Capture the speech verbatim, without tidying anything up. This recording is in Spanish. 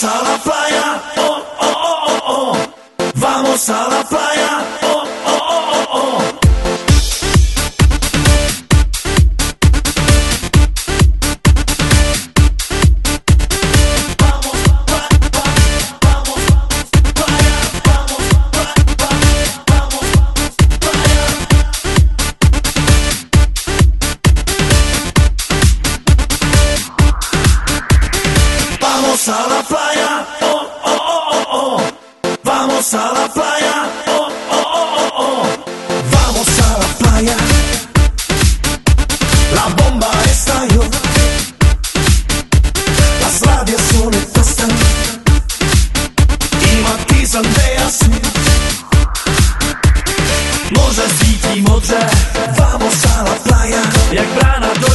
Vamos a la playa, oh, oh, oh, oh, oh. Vamos a la playa, oh, oh, oh, oh, oh. Vamos a la playa, oh, oh, oh, oh, oh. Vamos a la playa, oh, oh, oh, oh, oh. Vamos a la playa. La bomba estalló. Las radiaciones están i matizan de así. Może zwiki, może. Vamos a la playa. Jak brana do